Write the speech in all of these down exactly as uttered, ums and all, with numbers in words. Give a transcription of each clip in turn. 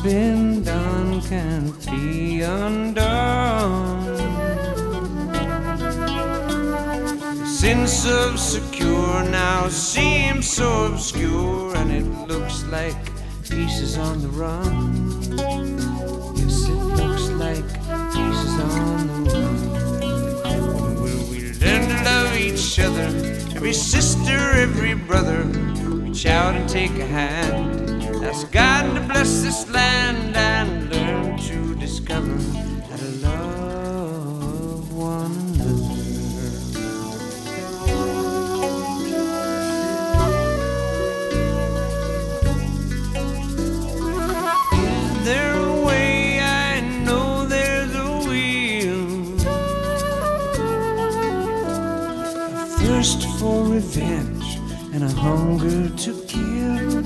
been done can't be undone. The sense of secure now seems so obscure, and it looks like pieces on the run. Yes, it looks like pieces on the run. Will we learn to love each other, every sister, every brother? Reach out and take a hand. Ask God to bless this land and learn to discover how to love one another. Is there a way? I know there's a will. A thirst for revenge and a hunger to kill.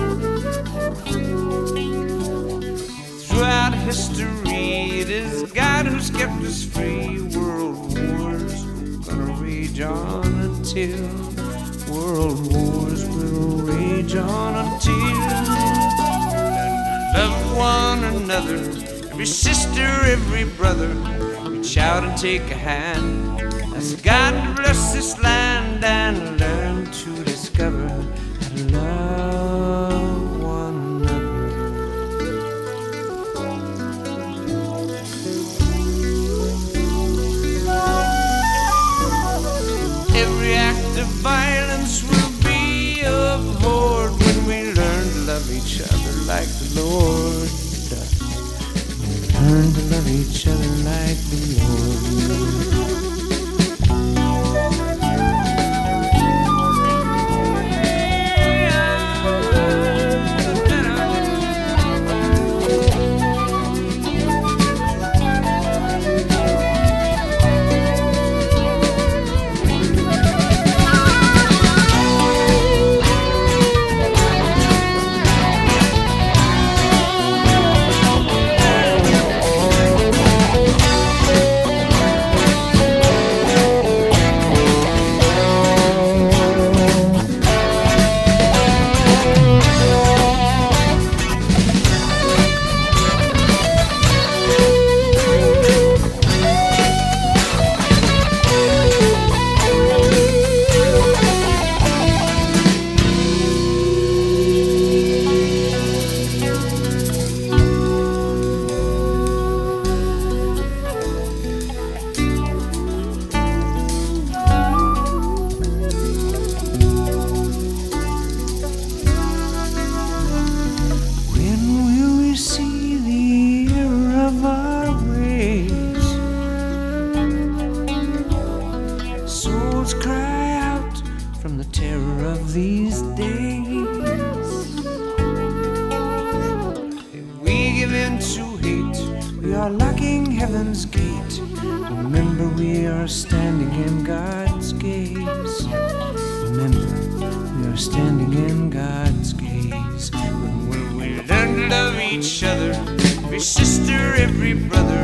Throughout history, it is God who's kept us free. World wars are gonna rage on until world wars will rage on until love one another, every sister, every brother. Reach out and take a hand. Ask God to bless this land and learn to discover how to love one another. Every act of violence will be abhorred when we learn to love each other like the Lord does. Learn to love each other like the Lord does. Cry out from the terror of these days. If we give in to hate, we are locking heaven's gate. Remember, we are standing in God's gaze. Remember, we are standing in God's gaze. When will we learn to love each other, every sister, every brother?